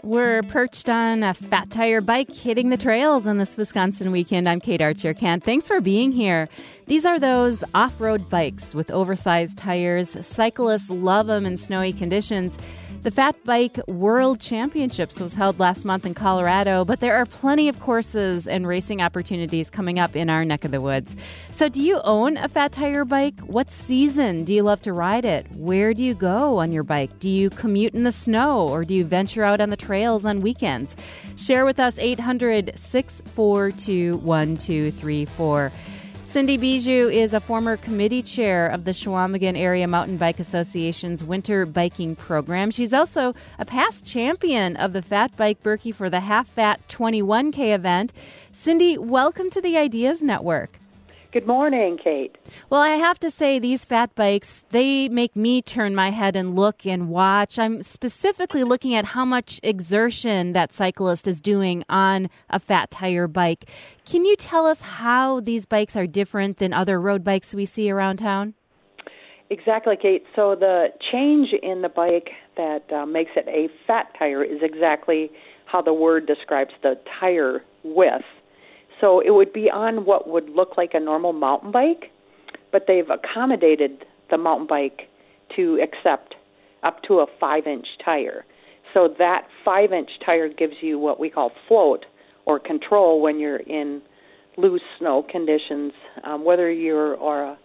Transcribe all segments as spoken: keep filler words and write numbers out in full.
We're perched on a Fat Tire bike hitting the trails on this Wisconsin weekend. I'm Kate Archer-Kent. Thanks for being here. These are those off-road bikes with oversized tires. Cyclists love them in snowy conditions. The Fat Bike World Championships was held last month in Colorado, but there are plenty of courses and racing opportunities coming up in our neck of the woods. So do you own a Fat Tire bike? What season do you love to ride it? Where do you go on your bike? Do you commute in the snow or do you venture out on the trails on weekends? Share with us eight hundred, six four two, one two three four. Cindy Bijou is a former committee chair of the Chequamegon Area Mountain Bike Association's winter biking program. She's also a past champion of the Fat Bike Birkie for the Half Fat twenty-one K event. Cindy, welcome to the Ideas Network. Good morning, Kate. Well, I have to say these fat bikes, they make me turn my head and look and watch. I'm specifically looking at how much exertion that cyclist is doing on a Fat Tire bike. Can you tell us how these bikes are different than other road bikes we see around town? Exactly, Kate. So the change in the bike that uh, makes it a fat tire is exactly how the word describes the tire width. So it would be on what would look like a normal mountain bike, but they've accommodated the mountain bike to accept up to a five-inch tire. So that five-inch tire gives you what we call float or control when you're in loose snow conditions, um, whether you're or a,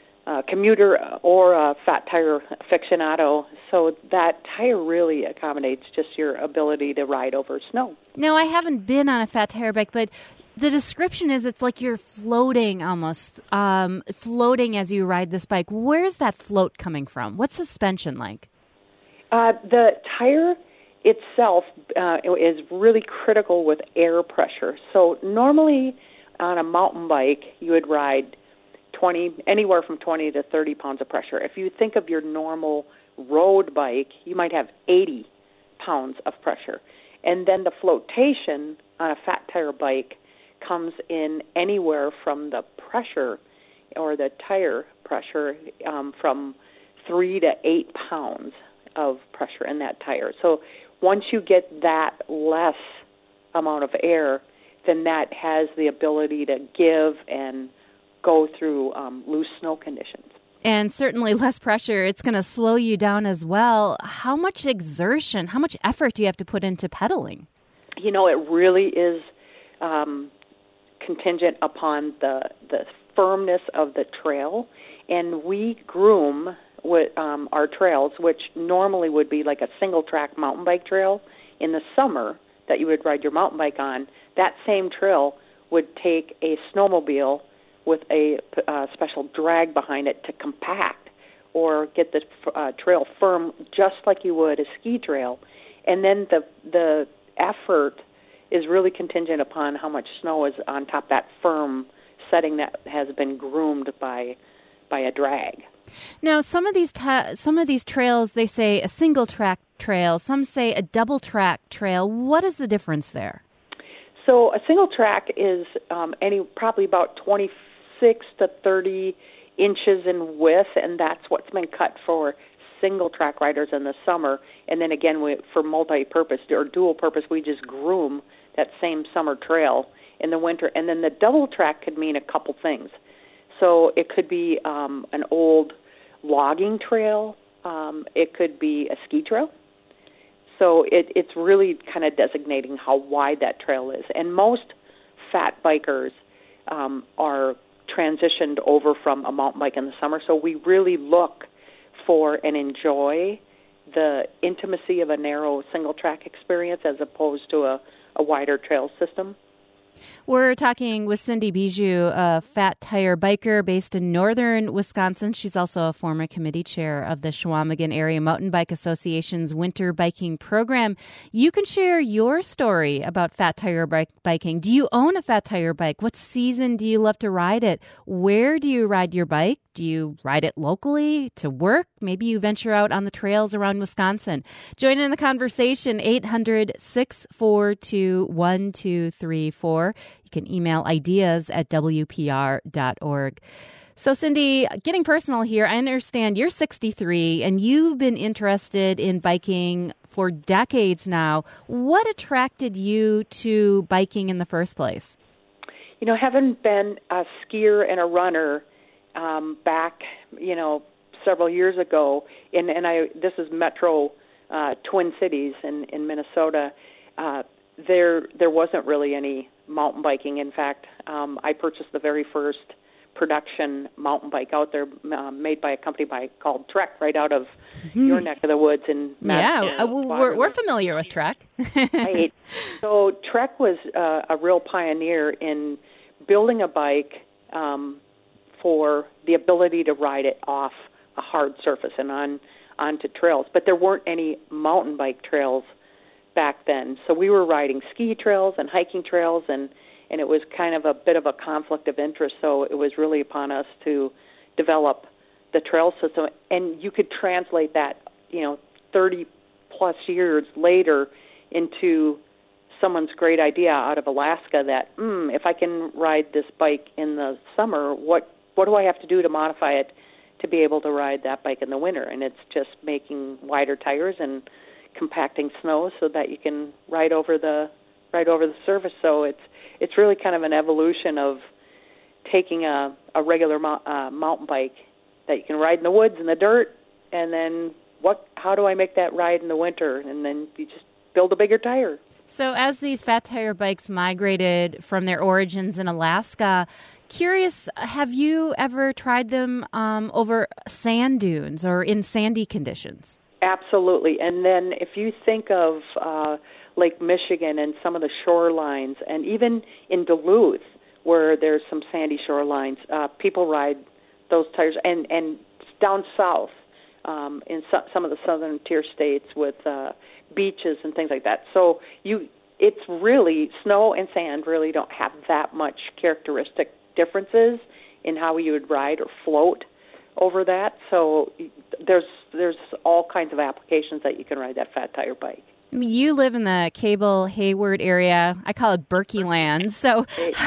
a commuter or a fat tire aficionado. So that tire really accommodates just your ability to ride over snow. Now, I haven't been on a Fat Tire bike, but the description is it's like you're floating almost, um, floating as you ride this bike. Where's that float coming from? What's suspension like? Uh, the tire itself uh, is really critical with air pressure. So normally on a mountain bike, you would ride twenty, anywhere from twenty to thirty pounds of pressure. If you think of your normal road bike, you might have eighty pounds of pressure. And then the flotation on a Fat Tire bike comes in anywhere from the pressure or the tire pressure um, from three to eight pounds of pressure in that tire. So once you get that less amount of air, then that has the ability to give and go through um, loose snow conditions. And certainly less pressure, it's going to slow you down as well. How much exertion, how much effort do you have to put into pedaling? You know, it really is um, contingent upon the the firmness of the trail, and we groom with um, our trails, which normally would be like a single track mountain bike trail in the summer that you would ride your mountain bike on. That same trail would take a snowmobile with a uh, special drag behind it to compact or get the uh, trail firm just like you would a ski trail, and then the the effort is really contingent upon how much snow is on top of that firm setting that has been groomed by by a drag. Now, some of these ta- some of these trails, they say a single track trail. Some say a double track trail. What is the difference there? So a single track is um, any probably about twenty-six to thirty inches in width, and that's what's been cut for single track riders in the summer. And then again, we, for multi-purpose or dual purpose, we just groom that same summer trail in the winter. And then the double track could mean a couple things. So it could be um, an old logging trail. Um, it could be a ski trail. So it, it's really kind of designating how wide that trail is. And most fat bikers um, are transitioned over from a mountain bike in the summer. So we really look for and enjoy the intimacy of a narrow single track experience as opposed to a, a wider trail system. We're talking with Cindy Bijou, a Fat Tire biker based in northern Wisconsin. She's also a former committee chair of the Chequamegon Area Mountain Bike Association's winter biking program. You can share your story about Fat Tire bike biking. Do you own a Fat Tire bike? What season do you love to ride it? Where do you ride your bike? Do you ride it locally to work? Maybe you venture out on the trails around Wisconsin. Join in the conversation, eight hundred, six four two, one two three four. You can email ideas at w p r dot org. So, Cindy, getting personal here, I understand you're sixty-three and you've been interested in biking for decades now. What attracted you to biking in the first place? You know, having been a skier and a runner um, back, you know, several years ago, and, and I this is Metro uh, Twin Cities in, in Minnesota, uh, there there wasn't really any mountain biking. In fact, um, I purchased the very first production mountain bike out there, uh, made by a company by called Trek, right out of mm-hmm. your neck of the woods in Madison. Yeah, uh, we're, we're familiar with Trek. Right. So Trek was uh, a real pioneer in building a bike um, for the ability to ride it off a hard surface and on onto trails. But there weren't any mountain bike trails back then. So we were riding ski trails and hiking trails, and and it was kind of a bit of a conflict of interest, so it was really upon us to develop the trail system. And you could translate that, you know, thirty-plus years later into someone's great idea out of Alaska that, mm, if I can ride this bike in the summer, what, what do I have to do to modify it to be able to ride that bike in the winter? And it's just making wider tires and compacting snow so that you can ride over the right over the surface. So it's it's really kind of an evolution of taking a, a regular mo- uh, mountain bike that you can ride in the woods in the dirt, and then what? How do I make that ride in the winter? And then you just build a bigger tire. So as these fat tire bikes migrated from their origins in Alaska, curious, have you ever tried them um, over sand dunes or in sandy conditions? Absolutely. And then if you think of uh, Lake Michigan and some of the shorelines, and even in Duluth, where there's some sandy shorelines, uh, people ride those tires. And, and down south, um, in so, some of the southern tier states with uh, beaches and things like that. So you, it's really, snow and sand really don't have that much characteristic differences in how you would ride or float over that. So there's there's all kinds of applications that you can ride that fat tire bike. You live in the Cable Hayward area. I call it Berkey land. So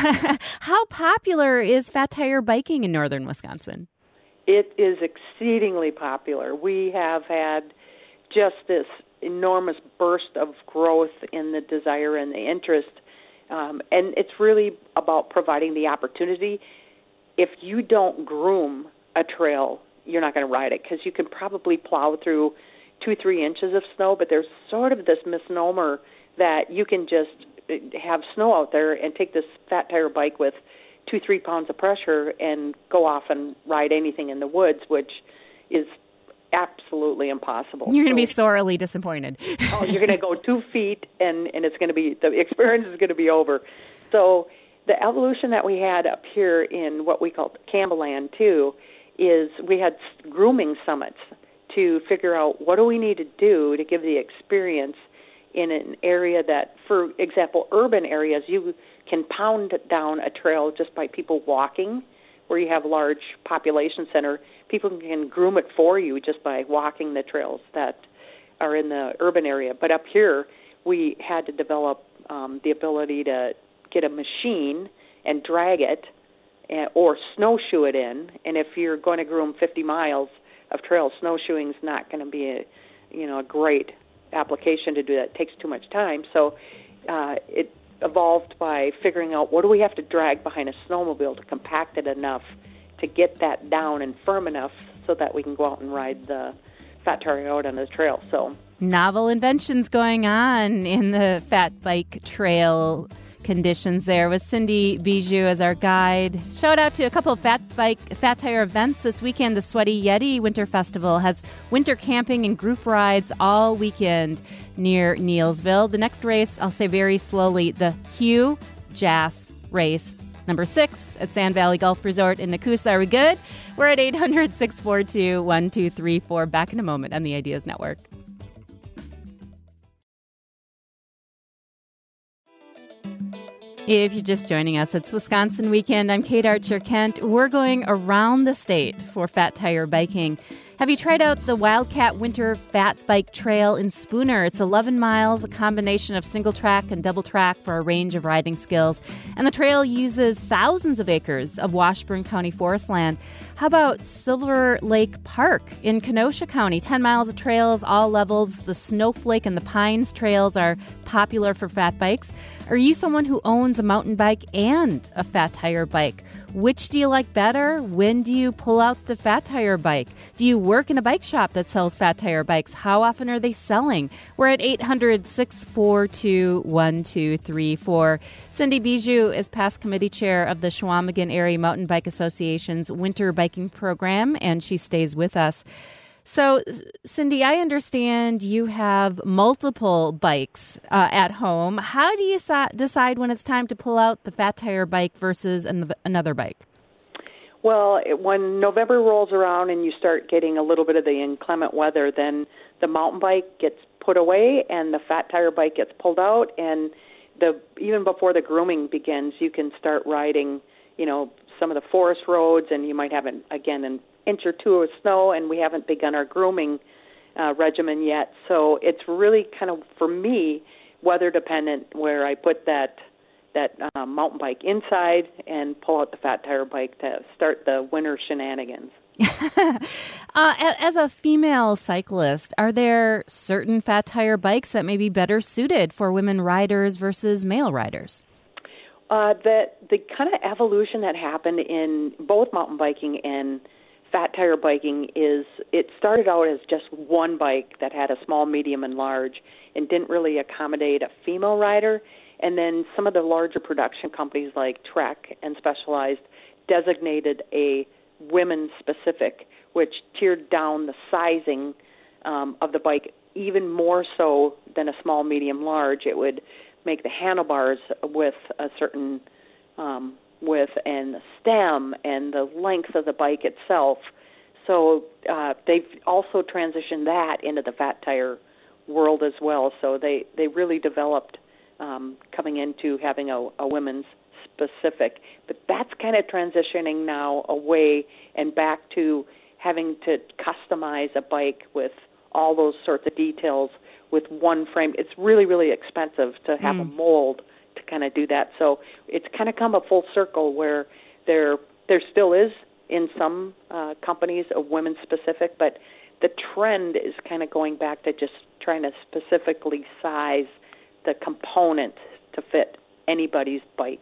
how popular is fat tire biking in northern Wisconsin? It is exceedingly popular. We have had just this enormous burst of growth in the desire and the interest. Um, and it's really about providing the opportunity. If you don't groom a trail, you're not going to ride it, because you can probably plow through two, three inches of snow, but there's sort of this misnomer that you can just have snow out there and take this fat tire bike with two, three pounds of pressure and go off and ride anything in the woods, which is absolutely impossible. You're going to be sorely disappointed. Oh, you're going to go two feet, and, and it's going to be, the experience is going to be over. So the evolution that we had up here in what we call Campbellland, too, is we had grooming summits to figure out what do we need to do to give the experience in an area that, for example, urban areas, you can pound down a trail just by people walking. Where you have a large population center, people can groom it for you just by walking the trails that are in the urban area. But up here, we had to develop um, the ability to get a machine and drag it, and, or snowshoe it in. And if you're going to groom fifty miles of trail, snowshoeing is not going to be a, you know, a great application to do that. It takes too much time. So uh, it evolved by figuring out what do we have to drag behind a snowmobile to compact it enough to get that down and firm enough so that we can go out and ride the fat tire out on the trail. So novel inventions going on in the fat bike trail conditions. There was Cindy Bijou as our guide. Shout out to a couple of fat bike, fat tire events this weekend. The Sweaty Yeti Winter Festival has winter camping and group rides all weekend near Neilsville. The next race, I'll say very slowly, the Hugh Jass Race, number six at Sand Valley Golf Resort in Nakusa. Are we good? We're at eight hundred, six four two, one two three four. Back in a moment on the Ideas Network. If you're just joining us, it's Wisconsin Weekend. I'm Kate Archer-Kent. We're going around the state for fat tire biking. Have you tried out the Wildcat Winter Fat Bike Trail in Spooner? It's eleven miles, a combination of single track and double track for a range of riding skills. And the trail uses thousands of acres of Washburn County forest land. How about Silver Lake Park in Kenosha County? ten miles of trails, all levels. The Snowflake and the Pines trails are popular for fat bikes. Are you someone who owns a mountain bike and a fat tire bike? Which do you like better? When do you pull out the fat tire bike? Do you work in a bike shop that sells fat tire bikes? How often are they selling? We're at eight hundred, six four two, one two three four. Cindy Bijou is past committee chair of the Chequamegon Area Mountain Bike Association's winter biking program, and she stays with us. So, Cindy, I understand you have multiple bikes uh, at home. How do you so- decide when it's time to pull out the fat tire bike versus an- another bike? Well, it, when November rolls around and you start getting a little bit of the inclement weather, then the mountain bike gets put away and the fat tire bike gets pulled out. And the even before the grooming begins, you can start riding, you know, some of the forest roads, and you might have, an, again, an inch or two of snow, and we haven't begun our grooming uh, regimen yet. So it's really kind of, for me, weather dependent, where I put that that uh, mountain bike inside and pull out the fat tire bike to start the winter shenanigans. uh, as a female cyclist, are there certain fat tire bikes that may be better suited for women riders versus male riders? Uh, that the kind of evolution that happened in both mountain biking and fat tire biking is, it started out as just one bike that had a small, medium, and large and didn't really accommodate a female rider. And then some of the larger production companies like Trek and Specialized designated a women-specific, which tiered down the sizing um, of the bike even more so than a small, medium, large. It would make the handlebars with a certain um, width and the stem and the length of the bike itself. So uh, they've also transitioned that into the fat tire world as well. So they, they really developed um, coming into having a, a women's specific. But that's kind of transitioning now away and back to having to customize a bike with all those sorts of details with one frame. It's really, really expensive to have mm. a mold to kind of do that. So it's kind of come a full circle where there there still is in some uh, companies a women's specific, but the trend is kind of going back to just trying to specifically size the component to fit anybody's bike.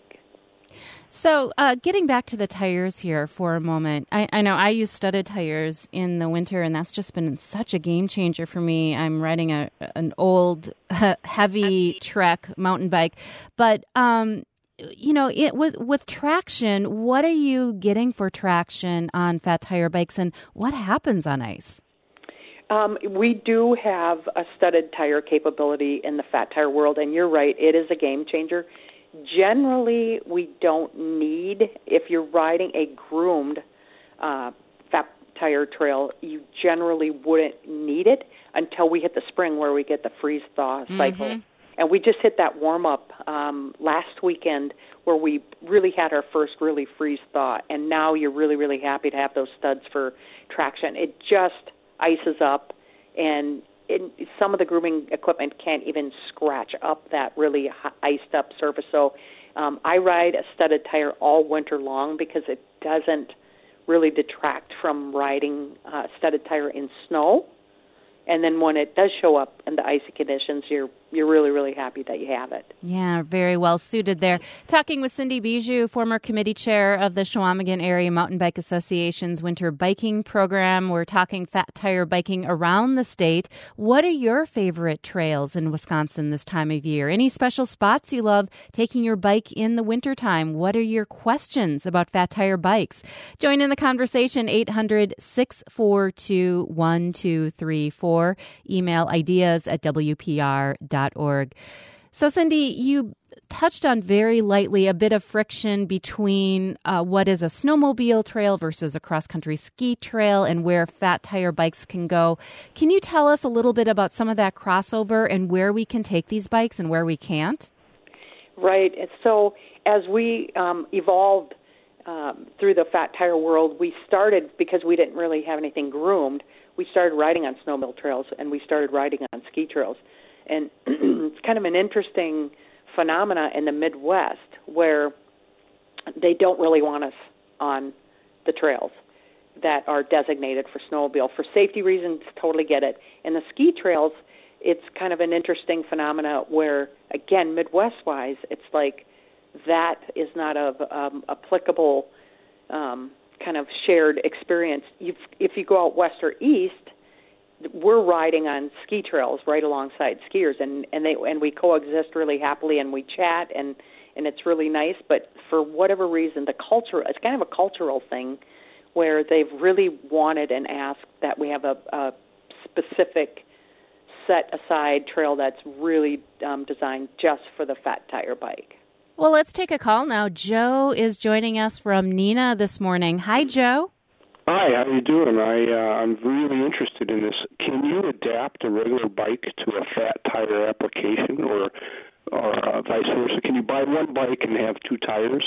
So uh, getting back to the tires here for a moment, I, I know I use studded tires in the winter, and that's just been such a game changer for me. I'm riding a an old, heavy Trek mountain bike. But, um, you know, it, with, with traction, what are you getting for traction on fat tire bikes, and what happens on ice? Um, we do have a studded tire capability in the fat tire world, and you're right, it is a game changer. Generally, we don't need, if you're riding a groomed uh, fat tire trail, you generally wouldn't need it until we hit the spring where we get the freeze-thaw cycle. Mm-hmm. And we just hit that warm-up um, last weekend where we really had our first really freeze-thaw, and now you're really, really happy to have those studs for traction. It just ices up, and it, some of the grooming equipment can't even scratch up that really iced up surface. So um, I ride a studded tire all winter long because it doesn't really detract from riding a studded tire in snow. And then when it does show up in the icy conditions, you're you're really, really happy that you have it. Yeah, very well suited there. Talking with Cindy Bijou, former committee chair of the Chequamegon Area Mountain Bike Association's winter biking program. We're talking fat tire biking around the state. What are your favorite trails in Wisconsin this time of year? Any special spots you love taking your bike in the wintertime? What are your questions about fat tire bikes? Join in the conversation, eight hundred, six four two, one two three four. Email ideas at w p r dot org. So, Cindy, you touched on very lightly a bit of friction between uh, what is a snowmobile trail versus a cross-country ski trail and where fat tire bikes can go. Can you tell us a little bit about some of that crossover and where we can take these bikes and where we can't? Right. So as we um, evolved um, through the fat tire world, we started, because we didn't really have anything groomed, we started riding on snowmobile trails and we started riding on ski trails. And it's kind of an interesting phenomena in the Midwest where they don't really want us on the trails that are designated for snowmobile. For safety reasons, totally get it. And the ski trails, it's kind of an interesting phenomena where, again, Midwest-wise, it's like that is not a um, applicable um, kind of shared experience. You've, if you go out west or east, we're riding on ski trails right alongside skiers, and, and they and we coexist really happily, and we chat, and, and it's really nice. But for whatever reason, the culture, it's kind of a cultural thing where they've really wanted and asked that we have a, a specific set-aside trail that's really um, designed just for the fat tire bike. Well, let's take a call now. Joe is joining us from Neenah this morning. Hi, Joe. Hi, how are you doing? I, uh, I'm really interested in this. Can you adapt a regular bike to a fat tire application or, or uh, vice versa? Can you buy one bike and have two tires?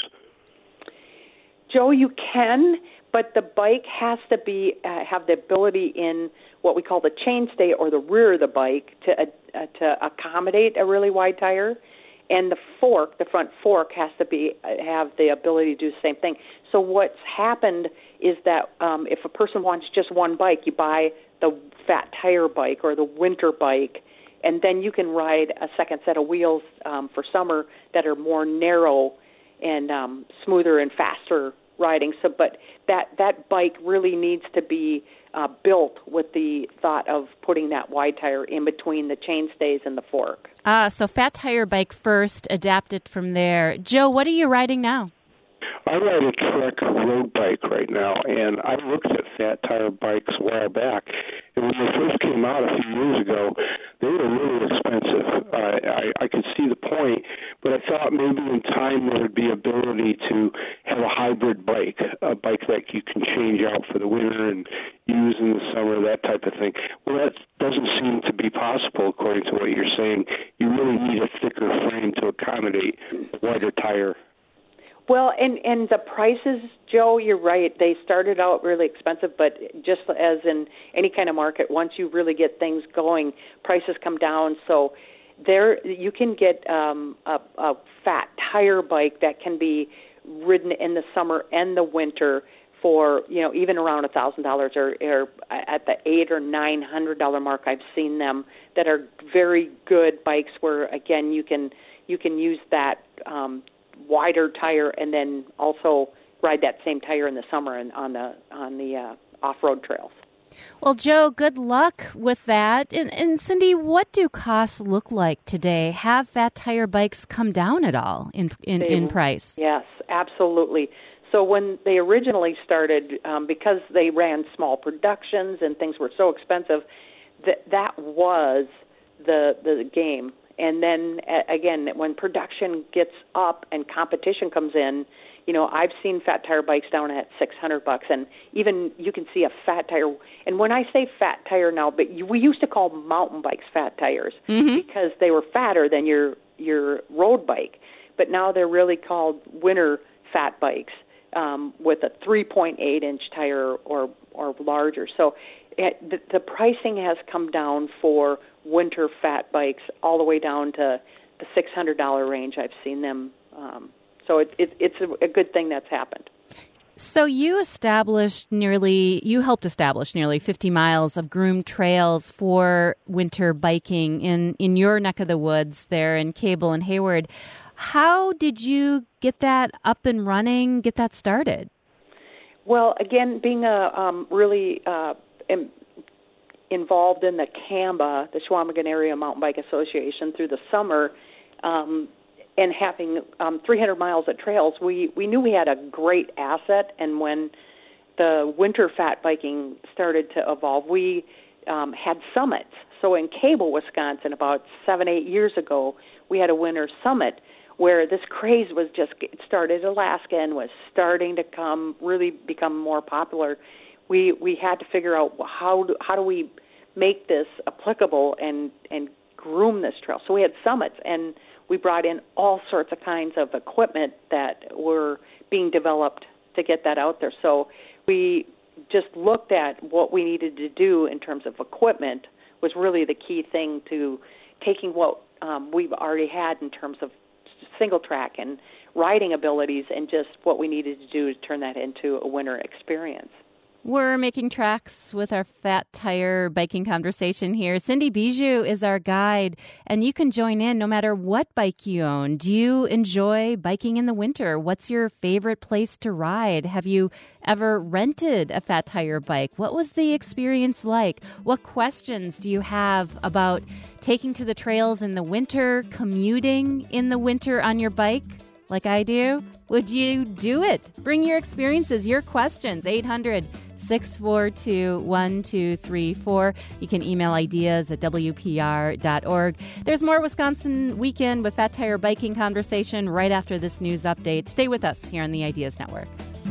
Joe, you can, but the bike has to be uh, have the ability in what we call the chainstay or the rear of the bike to uh, to accommodate a really wide tire. And the fork, the front fork, has to be have the ability to do the same thing. So what's happened is that um, if a person wants just one bike, you buy the fat tire bike or the winter bike, and then you can ride a second set of wheels um, for summer that are more narrow and um, smoother and faster riding. So, but that that bike really needs to be uh, built with the thought of putting that wide tire in between the chainstays and the fork. Ah, so fat tire bike first, adapted from there. Joe, what are you riding now? I ride a Trek road bike right now, and I looked at fat tire bikes a while back. And when they first came out a few years ago, they were really expensive. Uh, I, I could see the point, but I thought maybe in time there would be ability to have a hybrid bike, a bike that you can change out for the winter and use in the summer, that type of thing. Well, that doesn't seem to be possible according to what you're saying. You really need a thicker frame to accommodate a wider tire. Well, and, and the prices, Joe, you're right. They started out really expensive, but just as in any kind of market, once you really get things going, prices come down. So there, you can get um, a, a fat tire bike that can be ridden in the summer and the winter for, you know, even around a thousand dollars, or or at the eight or nine hundred dollar mark. I've seen them that are very good bikes where, again, you can you can use that Um, wider tire and then also ride that same tire in the summer and on the on the uh, off-road trails. Well, Joe, good luck with that. And, and Cindy, what do costs look like today? Have fat tire bikes come down at all in in, They, in price? Yes, absolutely. So when they originally started, um, because they ran small productions and things were so expensive, that that was the the game. And then, again, when production gets up and competition comes in, you know, I've seen fat tire bikes down at six hundred bucks, and even you can see a fat tire. And when I say fat tire now, but you, we used to call mountain bikes fat tires mm-hmm. because they were fatter than your your road bike. But now they're really called winter fat bikes um, with a three point eight inch tire or or larger. So it, the, the pricing has come down for winter fat bikes all the way down to the six hundred dollars range. I've seen them. Um, so it, it, it's a, a good thing that's happened. So you established nearly, you helped establish nearly fifty miles of groomed trails for winter biking in, in your neck of the woods there in Cable and Hayward. How did you get that up and running, get that started? Well, again, being a um, really uh, em- involved in the CAMBA, the Chequamegon Area Mountain Bike Association, through the summer, um, and having um, three hundred miles of trails, we, we knew we had a great asset. And when the winter fat biking started to evolve, we um, had summits. So in Cable, Wisconsin, about seven, eight years ago, we had a winter summit where this craze was just it started in Alaska and was starting to come really become more popular. We we had to figure out how do, how do we make this applicable and and groom this trail. So we had summits, and we brought in all sorts of kinds of equipment that were being developed to get that out there. So we just looked at what we needed to do in terms of equipment was really the key thing to taking what um, we've already had in terms of single track and riding abilities and just what we needed to do to turn that into a winter experience. We're making tracks with our Fat Tire biking conversation here. Cindy Bijou is our guide, and you can join in no matter what bike you own. Do you enjoy biking in the winter? What's your favorite place to ride? Have you ever rented a Fat Tire bike? What was the experience like? What questions do you have about taking to the trails in the winter, commuting in the winter on your bike? Like I do? Would you do it? Bring your experiences, your questions, eight hundred, six four two, one two three four. You can email ideas at W P R dot org. There's more Wisconsin Weekend with Fat Tire Biking Conversation right after this news update. Stay with us here on the Ideas Network.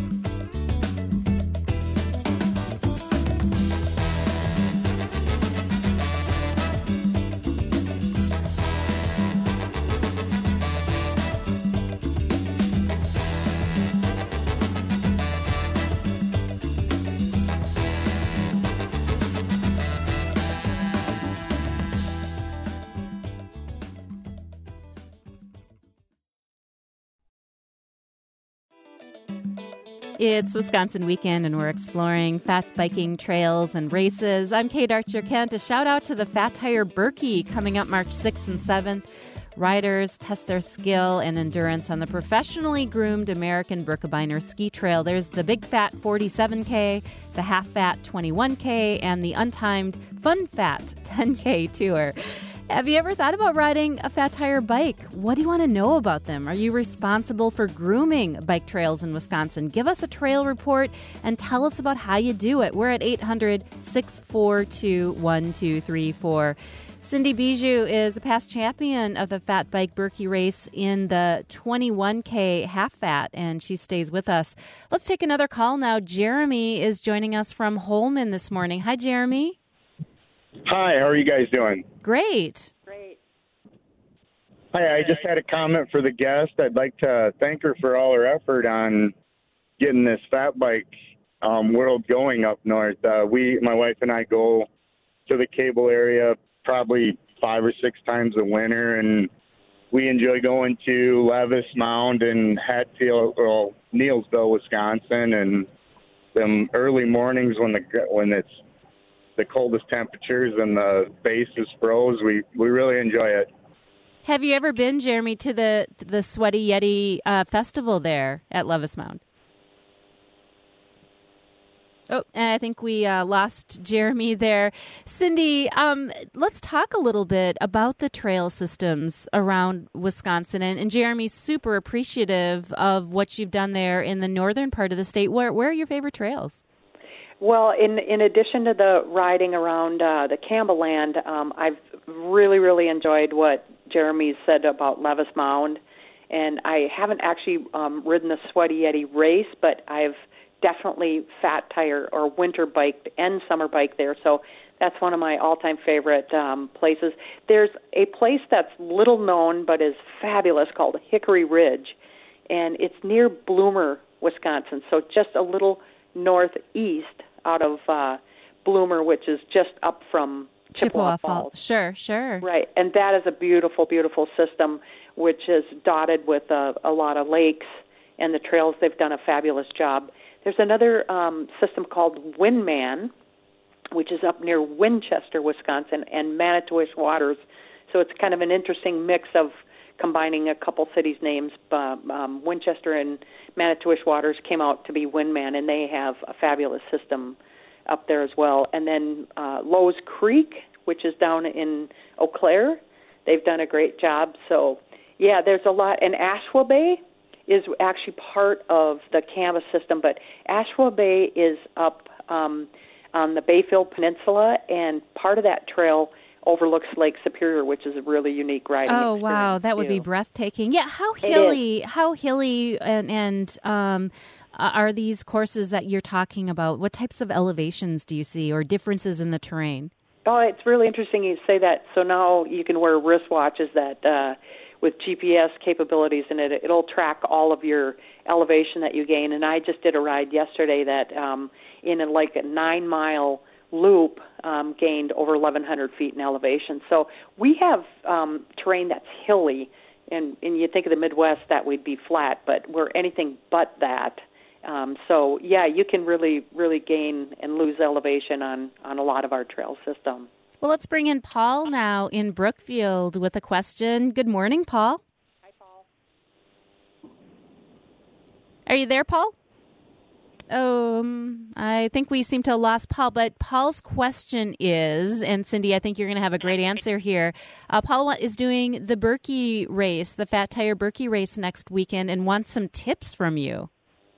It's Wisconsin Weekend, and we're exploring fat biking trails and races. I'm Kate Archer-Kent. A shout-out to the Fat Tire Birkie coming up March sixth and seventh. Riders test their skill and endurance on the professionally groomed American Birkebeiner Ski Trail. There's the Big Fat forty-seven K, the Half Fat twenty-one K, and the Untimed Fun Fat ten K Tour. Have you ever thought about riding a Fat Tire bike? What do you want to know about them? Are you responsible for grooming bike trails in Wisconsin? Give us a trail report and tell us about how you do it. We're at eight hundred, six four two, one two three four. Cindy Bijou is a past champion of the Fat Bike Birkie race in the twenty-one K half fat, and she stays with us. Let's take another call now. Jeremy is joining us from Holmen this morning. Hi, Jeremy. Hi, how are you guys doing? Great. Great. Hi, I just had a comment for the guest. I'd like to thank her for all her effort on getting this fat bike um, world going up north. Uh, we, my wife and I, go to the Cable area probably five or six times a winter, and we enjoy going to Levis Mound and Hatfield, well, Neilsville, Wisconsin, and them early mornings when the when it's the coldest temperatures and the base is froze. We we really enjoy it. Have you ever been, Jeremy, to the the Sweaty Yeti uh, festival there at Levis Mound? Oh, and I think we uh, lost Jeremy there. Cindy, um, let's talk a little bit about the trail systems around Wisconsin. And, and Jeremy's super appreciative of what you've done there in the northern part of the state. Where where are your favorite trails? Well, in in addition to the riding around uh, the Campbellland, um, I've really, really enjoyed what Jeremy said about Levis Mound. And I haven't actually um, ridden the Sweaty Yeti race, but I've definitely Fat Tire or winter biked and summer bike there. So that's one of my all-time favorite um, places. There's a place that's little known but is fabulous called Hickory Ridge, and it's near Bloomer, Wisconsin, so just a little northeast out of uh, Bloomer, which is just up from Chippewa, Chippewa Falls. Falls. Sure, sure. Right, and that is a beautiful, beautiful system, which is dotted with a, a lot of lakes, and the trails, they've done a fabulous job. There's another um, system called Windman, which is up near Winchester, Wisconsin, and Manitowish Waters. So it's kind of an interesting mix of combining a couple cities' names. Uh, um, Winchester and Manitowish Waters came out to be Windman, and they have a fabulous system up there as well. And then uh, Lowe's Creek, which is down in Eau Claire, they've done a great job. So, yeah, there's a lot. And Ashwa Bay is actually part of the Canvas system, but Ashwa Bay is up um, on the Bayfield Peninsula, and part of that trail overlooks Lake Superior, which is a really unique riding Oh, experience. wow, that would too. be breathtaking. Yeah, how hilly, how hilly and, and um, are these courses that you're talking about? What types of elevations do you see or differences in the terrain? Oh, it's really interesting you say that. So now you can wear wristwatches that uh, with G P S capabilities in it. It'll track all of your elevation that you gain. And I just did a ride yesterday that um, in a, like a nine-mile loop um, gained over eleven hundred feet in elevation. So we have um, terrain that's hilly, and, and you think of the Midwest, that we'd be flat, but we're anything but that. Um, so, yeah, you can really, really gain and lose elevation on, on a lot of our trail system. Well, let's bring in Paul now in Brookfield with a question. Good morning, Paul. Hi, Paul. Are you there, Paul? Um, I think we seem to have lost Paul, but Paul's question is, and Cindy, I think you're going to have a great answer here. Uh, Paul is doing the Berkey race, the Fat Tire Berkey race next weekend, and wants some tips from you.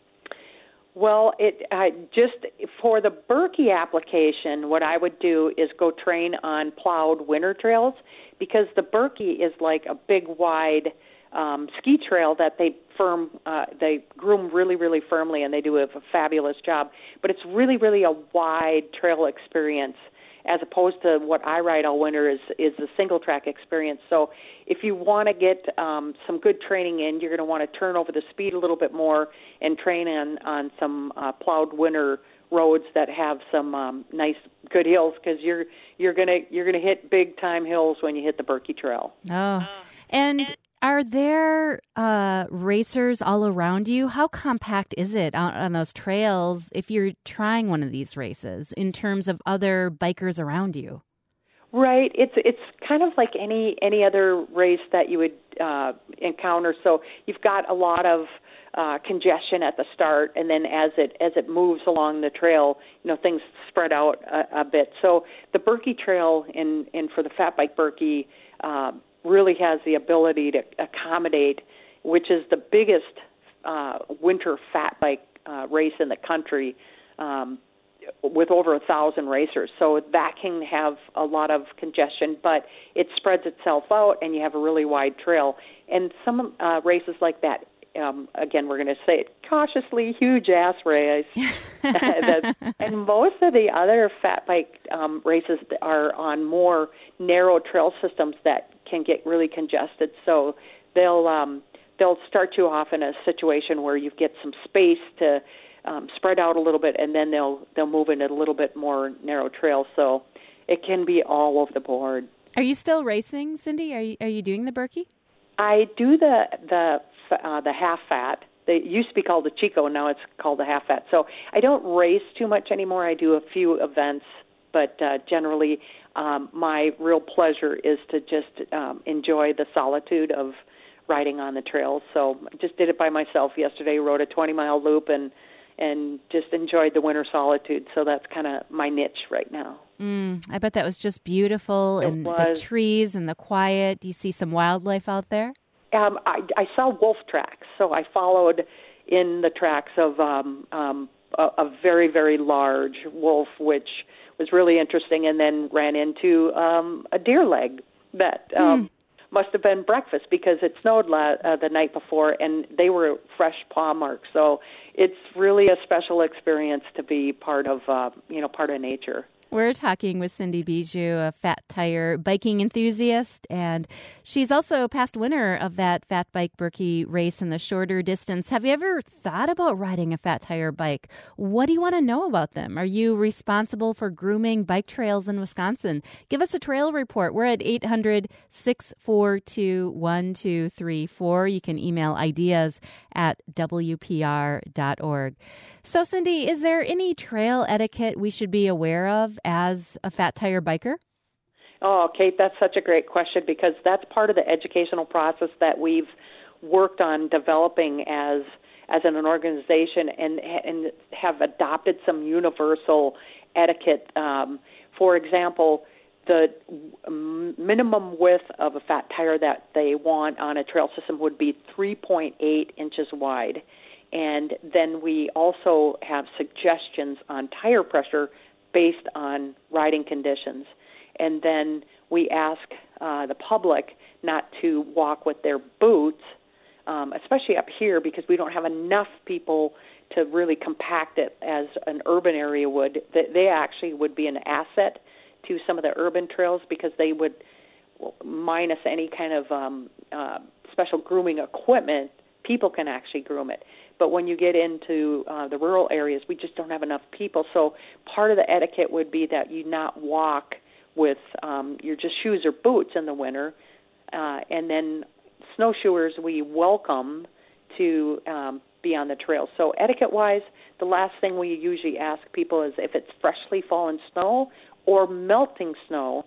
Well, it uh, just for the Berkey application, what I would do is go train on plowed winter trails, because the Berkey is like a big, wide um, ski trail that they firm, uh, they groom really, really firmly, and they do a, a fabulous job. But it's really, really a wide trail experience, as opposed to what I ride all winter is is the single track experience. So if you want to get um, some good training in, you're going to want to turn over the speed a little bit more and train on on some uh, plowed winter roads that have some um, nice, good hills, because you're you're gonna you're gonna hit big time hills when you hit the Berkey Trail. Oh, and are there uh, racers all around you? How compact is it on, on those trails if you're trying one of these races in terms of other bikers around you? Right. It's it's kind of like any any other race that you would uh, encounter. So you've got a lot of uh, congestion at the start, and then as it as it moves along the trail, you know, things spread out a, a bit. So the Berkey Trail in in for the Fat Bike Berkey Uh, really has the ability to accommodate, which is the biggest uh, winter fat bike uh, race in the country, um, with over a thousand racers. So that can have a lot of congestion, but it spreads itself out, and you have a really wide trail. And some uh, races like that, um, again, we're going to say it cautiously, huge ass race. And most of the other fat bike um, races are on more narrow trail systems that can get really congested. So they'll um, they'll start you off in a situation where you get some space to um, spread out a little bit, and then they'll they'll move into a little bit more narrow trail. So it can be all over the board. Are you still racing, Cindy? Are you are you doing the Berkey? I do the the uh, the half fat. They used to be called the Chico, now it's called the half fat. So I don't race too much anymore. I do a few events, but uh, generally um, my real pleasure is to just um, enjoy the solitude of riding on the trails. So I just did it by myself yesterday, rode a twenty-mile loop, and and just enjoyed the winter solitude. So that's kind of my niche right now. Mm, I bet that was just beautiful, it and was. The trees and the quiet. Do you see some wildlife out there? Um, I, I saw wolf tracks, so I followed in the tracks of um, um, a, a very, very large wolf, which was really interesting, and then ran into um, a deer leg that um, mm. must have been breakfast, because it snowed la- uh, the night before, and they were fresh paw marks. So it's really a special experience to be part of, uh, you know, part of nature. We're talking with Cindy Bijou, a Fat Tire biking enthusiast, and she's also a past winner of that Fat Bike Berkey race in the shorter distance. Have you ever thought about riding a Fat Tire bike? What do you want to know about them? Are you responsible for grooming bike trails in Wisconsin? Give us a trail report. We're at eight hundred, six four two, one two three four. You can email ideas at w p r dot org. So, Cindy, is there any trail etiquette we should be aware of as a Fat Tire biker? Oh, Kate, that's such a great question, because that's part of the educational process that we've worked on developing as as an organization, and and have adopted some universal etiquette. Um, for example, the minimum width of a fat tire that they want on a trail system would be three point eight inches wide. And then we also have suggestions on tire pressure based on riding conditions. And then we ask uh, the public not to walk with their boots, um, especially up here, because we don't have enough people to really compact it as an urban area would. They actually would be an asset to some of the urban trails, because they would minus any kind of um, uh, special grooming equipment, people can actually groom it. But when you get into uh, the rural areas, we just don't have enough people. So part of the etiquette would be that you not walk with um, your just shoes or boots in the winter. Uh, and then snowshoers we welcome to um, be on the trail. So etiquette-wise, the last thing we usually ask people is if it's freshly fallen snow or melting snow,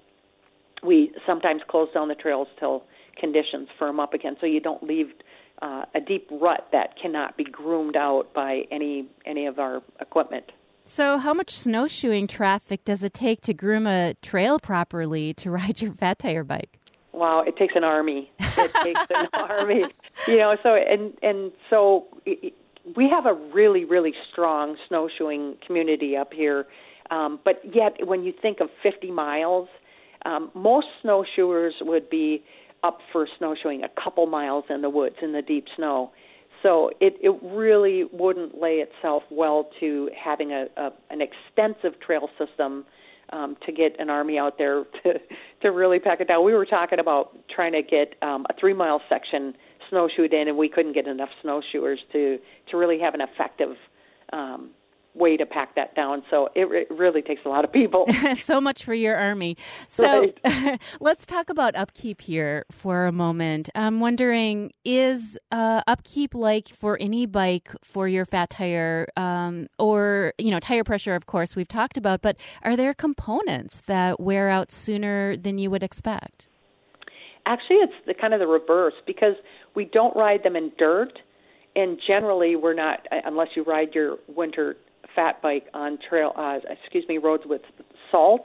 we sometimes close down the trails till conditions firm up again, so you don't leave uh, a deep rut that cannot be groomed out by any any of our equipment. So how much snowshoeing traffic does it take to groom a trail properly to ride your fat tire bike? Wow, it takes an army. It takes an army. You know, so and and so it, we have a really, really strong snowshoeing community up here. Um, but yet, when you think of fifty miles, um, most snowshoers would be up for snowshoeing a couple miles in the woods in the deep snow. So it, it really wouldn't lay itself well to having a, a an extensive trail system um, to get an army out there to to really pack it down. We were talking about trying to get um, a three-mile section snowshoed in, and we couldn't get enough snowshoers to, to really have an effective um, way to pack that down. So it, it really takes a lot of people. So much for your army. So Right. Let's talk about upkeep here for a moment. I'm wondering, is uh, upkeep like for any bike for your fat tire um, or, you know, tire pressure, of course, we've talked about, but are there components that wear out sooner than you would expect? Actually, it's the kind of the reverse, because we don't ride them in dirt, and generally we're not, unless you ride your winter fat bike on trail, uh, excuse me, roads with salt.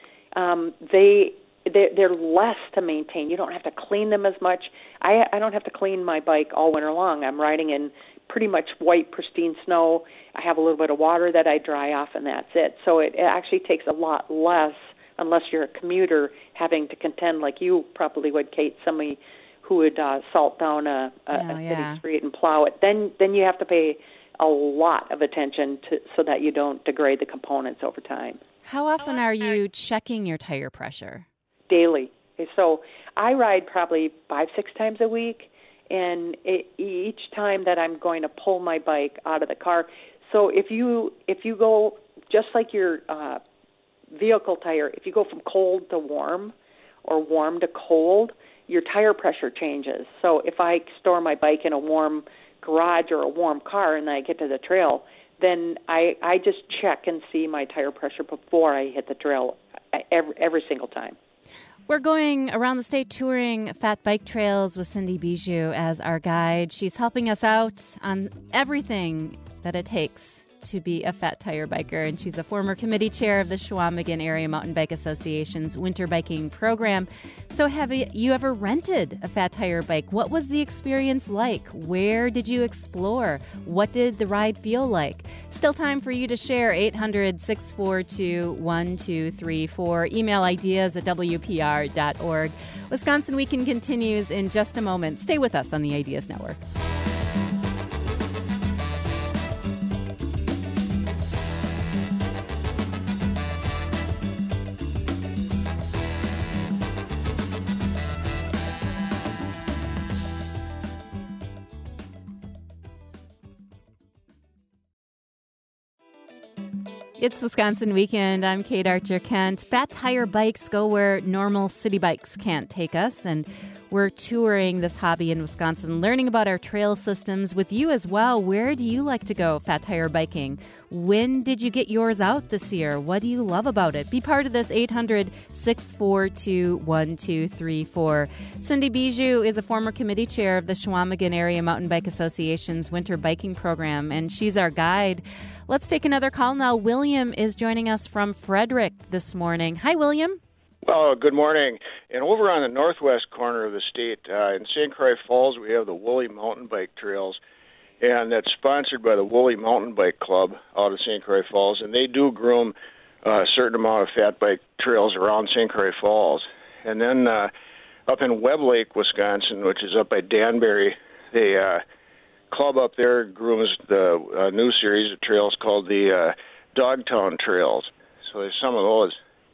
Um, they they're, they're less to maintain. You don't have to clean them as much. I I don't have to clean my bike all winter long. I'm riding in pretty much white, pristine snow. I have a little bit of water that I dry off, and that's it. So it, it actually takes a lot less, unless you're a commuter, having to contend like you probably would, Kate, somebody who would uh, salt down a, a, Oh, a yeah. city street and plow it. Then then you have to pay a lot of attention to so that you don't degrade the components over time. How often are you checking your tire pressure? Daily. So I ride probably five, six times a week, and it, each time that I'm going to pull my bike out of the car. So if you if you go just like your uh, vehicle tire, if you go from cold to warm or warm to cold, your tire pressure changes. So if I store my bike in a warm garage or a warm car and I get to the trail, then I, I just check and see my tire pressure before I hit the trail every, every single time. We're going around the state touring fat bike trails with Cindy Bijou as our guide. She's helping us out on everything that it takes to be a fat tire biker, and she's a former committee chair of the Chequamegon Area Mountain Bike Association's winter biking program. So have you ever rented a fat tire bike? What was the experience like? Where did you explore? What did the ride feel like? Still time for you to share. Eight hundred, six four two, one two three four. Email ideas at W P R dot org. Wisconsin Weekend continues in just a moment. Stay with us on the Ideas Network. It's Wisconsin Weekend. I'm Kate Archer-Kent. Fat tire bikes go where normal city bikes can't take us, and we're touring this hobby in Wisconsin, learning about our trail systems with you as well. Where do you like to go fat tire biking? When did you get yours out this year? What do you love about it? Be part of this. Eight hundred, six four two, one two three four. Cindy Bijou is a former committee chair of the Chequamegon Area Mountain Bike Association's winter biking program, and she's our guide. Let's take another call now. William is joining us from Frederick this morning. Hi, William. Oh, good morning. And over on the northwest corner of the state, uh, in Saint Croix Falls, we have the Woolly Mountain Bike Trails, and that's sponsored by the Woolly Mountain Bike Club out of Saint Croix Falls, and they do groom uh, a certain amount of fat bike trails around Saint Croix Falls. And then uh, up in Webb Lake, Wisconsin, which is up by Danbury, they uh, club up there grooms the uh, new series of trails called the uh, Dogtown Trails. So there's some of those.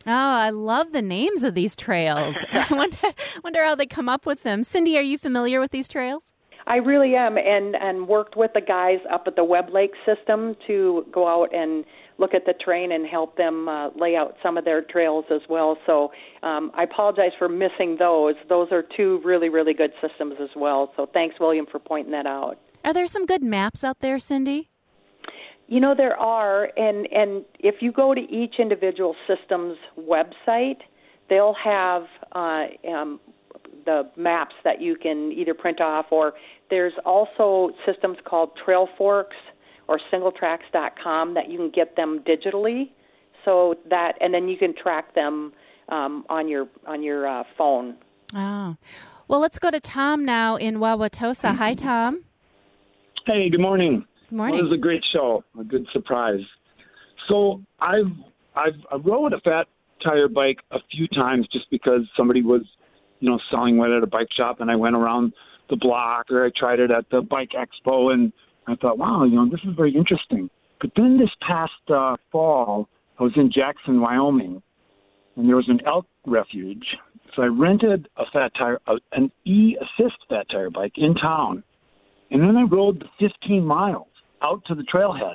Oh, I love the names of these trails. I wonder, wonder how they come up with them. Cindy, are you familiar with these trails? I really am, and, and worked with the guys up at the Webb Lake system to go out and look at the terrain and help them uh, lay out some of their trails as well. So um, I apologize for missing those. Those are two really, really good systems as well. So thanks, William, for pointing that out. Are there some good maps out there, Cindy? You know, there are, and, and if you go to each individual system's website, they'll have uh, um, the maps that you can either print off, or there's also systems called Trail Forks or single tracks dot com that you can get them digitally, so that, and then you can track them um, on your on your uh, phone. Oh, well, let's go to Tom now in Wauwatosa. Hi, Tom. Hey, good morning. Good morning. Well, it was a great show, a good surprise. So I've I've I rode a fat tire bike a few times just because somebody was, you know, selling one at a bike shop, and I went around the block, or I tried it at the Bike Expo, and I thought, wow, you know, this is very interesting. But then this past uh, fall, I was in Jackson, Wyoming, and there was an elk refuge. So I rented a fat tire, uh, an e-assist fat tire bike in town, and then I rode the fifteen miles out to the trailhead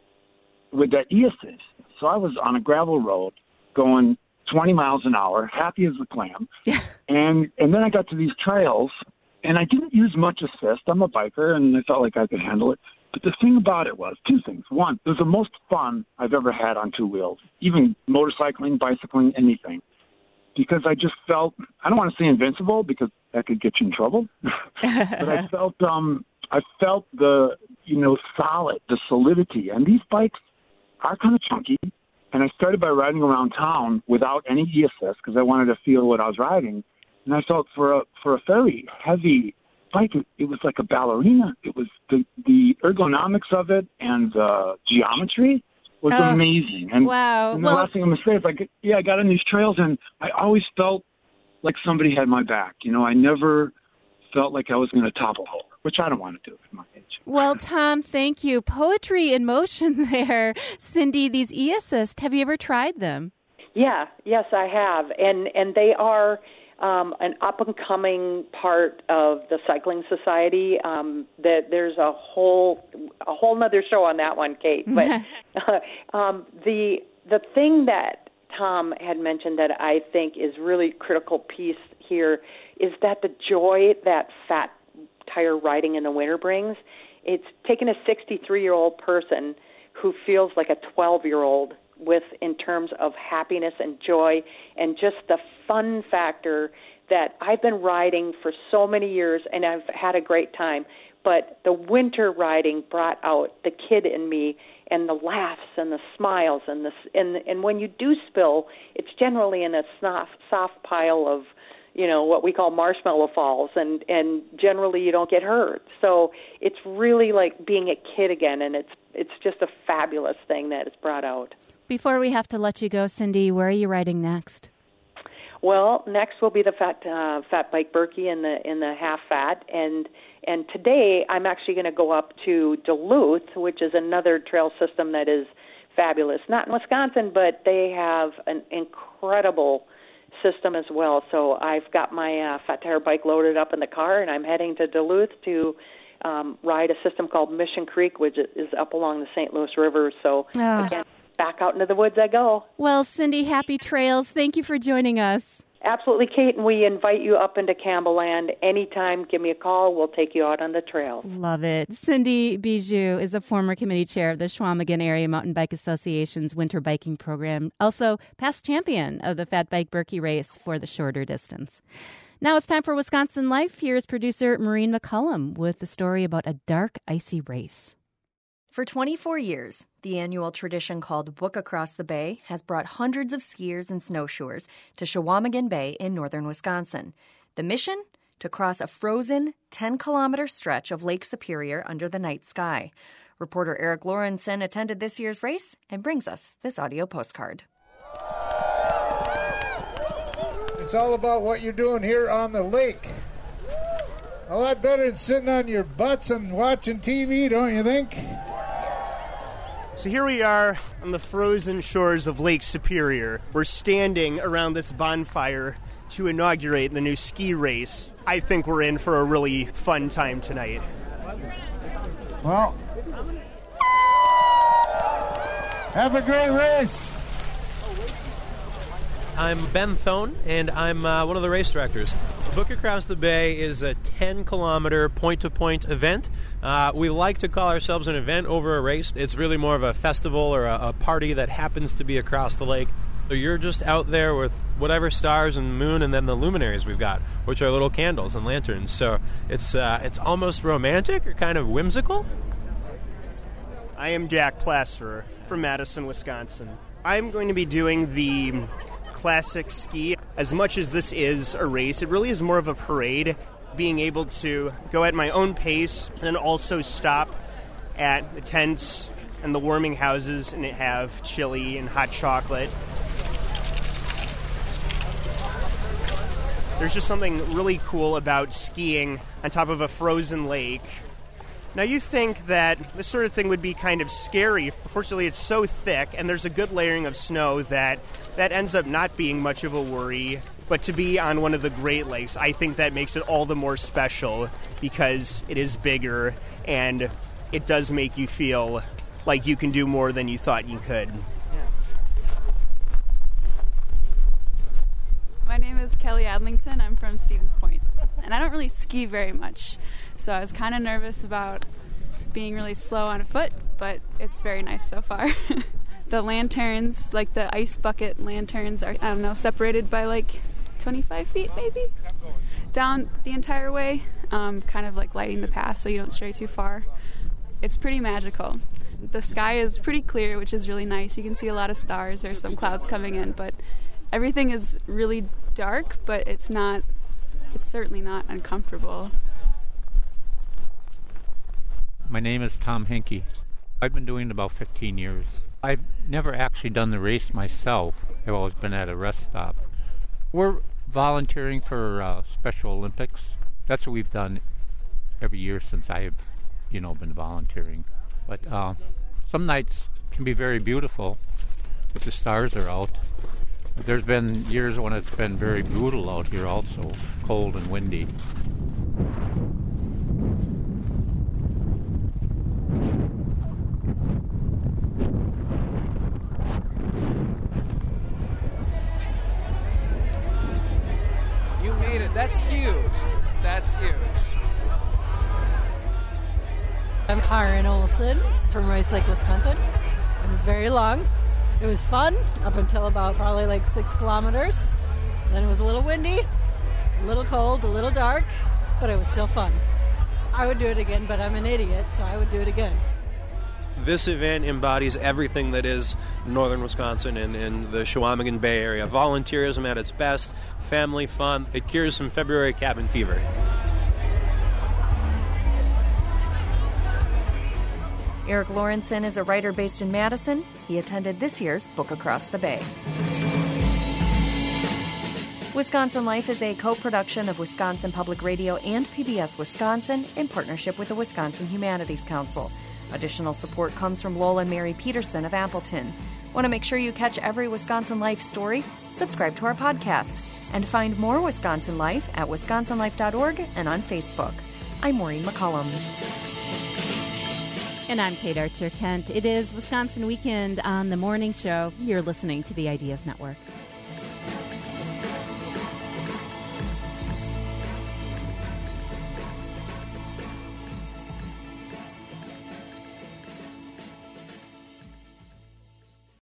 with that e-assist. So I was on a gravel road going twenty miles an hour, happy as a clam. Yeah. And and then I got to these trails, and I didn't use much assist. I'm a biker, and I felt like I could handle it. But the thing about it was two things. One, it was the most fun I've ever had on two wheels, even motorcycling, bicycling, anything. Because I just felt, I don't want to say invincible because that could get you in trouble. But I felt, um, I felt the, you know, solid, the solidity. And these bikes are kind of chunky. And I started by riding around town without any e-assist because I wanted to feel what I was riding. And I felt for a for a very heavy bike, it, it was like a ballerina. It was the, the ergonomics of it and the geometry was oh, amazing. And, wow. and the well, last thing I'm going to say is, like, yeah, I got on these trails, and I always felt like somebody had my back. You know, I never felt like I was going to topple over, which I don't want to do at my age. Well, Tom, thank you. Poetry in motion there. Cindy, these e-assist, have you ever tried them? Yeah, yes, I have. And and they are um, an up-and-coming part of the Cycling Society. Um, that there's a whole a whole nother show on that one, Kate. But uh, um, the the thing that Tom had mentioned that I think is really critical piece here is that the joy that fat tire riding in the winter brings. It's taken a sixty-three-year-old person who feels like a twelve-year-old with in terms of happiness and joy and just the fun factor that I've been riding for so many years, and I've had a great time. But the winter riding brought out the kid in me, and the laughs and the smiles, and the and and when you do spill, it's generally in a soft soft pile of, you know, what we call marshmallow falls, and, and generally you don't get hurt. So it's really like being a kid again, and it's it's just a fabulous thing that it's brought out. Before we have to let you go, Cindy, where are you riding next? Well, next will be the fat uh, fat bike Berkey in the in the half fat, and and today I'm actually going to go up to Duluth, which is another trail system that is fabulous. Not in Wisconsin, but they have an incredible system as well. So I've got my uh, fat tire bike loaded up in the car, and I'm heading to Duluth to um, ride a system called Mission Creek, which is up along the Saint Louis River. So oh. again, back out into the woods I go. Well, Cindy, happy trails. Thank you for joining us. Absolutely, Kate, and we invite you up into Campbell Land anytime. Give me a call. We'll take you out on the trail. Love it. Cindy Bijou is a former committee chair of the Chequamegon Area Mountain Bike Association's winter biking program, also past champion of the Fat Bike Berkey race for the shorter distance. Now it's time for Wisconsin Life. Here's producer Maureen McCullum with the story about a dark, icy race. For twenty-four years, the annual tradition called Book Across the Bay has brought hundreds of skiers and snowshoers to Chequamegon Bay in northern Wisconsin. The mission? To cross a frozen ten-kilometer stretch of Lake Superior under the night sky. Reporter Eric Lorenson attended this year's race and brings us this audio postcard. It's all about what you're doing here on the lake. A lot better than sitting on your butts and watching T V, don't you think? So here we are on the frozen shores of Lake Superior. We're standing around this bonfire to inaugurate the new ski race. I think we're in for a really fun time tonight. Well, have a great race. I'm Ben Thone, and I'm uh, one of the race directors. Book Across the Bay is a ten-kilometer point-to-point event. Uh, we like to call ourselves an event over a race. It's really more of a festival or a, a party that happens to be across the lake. So you're just out there with whatever stars and moon and then the luminaries we've got, which are little candles and lanterns. So it's uh, it's almost romantic or kind of whimsical. I am Jack Plasterer from Madison, Wisconsin. I'm going to be doing the classic ski. As much as this is a race, it really is more of a parade, being able to go at my own pace and then also stop at the tents and the warming houses and have chili and hot chocolate. There's just something really cool about skiing on top of a frozen lake. Now, you think that this sort of thing would be kind of scary. Fortunately, it's so thick, and there's a good layering of snow that that ends up not being much of a worry. But to be on one of the Great Lakes, I think that makes it all the more special because it is bigger, and it does make you feel like you can do more than you thought you could. My name is Kelly Adlington. I'm from Stevens Point, and I don't really ski very much. So I was kind of nervous about being really slow on foot, but it's very nice so far. The lanterns, like the ice bucket lanterns, are, I don't know, separated by like twenty-five feet maybe, down the entire way, um, kind of like lighting the path so you don't stray too far. It's pretty magical. The sky is pretty clear, which is really nice. You can see a lot of stars. There's some clouds coming in, but everything is really dark, but it's not, it's certainly not uncomfortable. My name is Tom Henke. I've been doing it about fifteen years. I've never actually done the race myself. I've always been at a rest stop. We're volunteering for uh, Special Olympics. That's what we've done every year since I've, you know, been volunteering. But uh, some nights can be very beautiful if the stars are out. There's been years when it's been very brutal out here also, cold and windy. You made it. That's huge. That's huge. I'm Karen Olson from Rice Lake, Wisconsin. It was very long. It was fun up until about probably like six kilometers. Then it was a little windy, a little cold, a little dark, but it was still fun. I would do it again, but I'm an idiot, so I would do it again. This event embodies everything that is northern Wisconsin and, and the Chequamegon Bay area. Volunteerism at its best, family fun. It cures some February cabin fever. Eric Lawrenson is a writer based in Madison. He attended this year's Book Across the Bay. Wisconsin Life is a co-production of Wisconsin Public Radio and P B S Wisconsin in partnership with the Wisconsin Humanities Council. Additional support comes from Lola and Mary Peterson of Appleton. Want to make sure you catch every Wisconsin Life story? Subscribe to our podcast and find more Wisconsin Life at wisconsin life dot org and on Facebook. I'm Maureen McCullum. And I'm Kate Archer Kent. It is Wisconsin Weekend on the morning show. You're listening to the Ideas Network.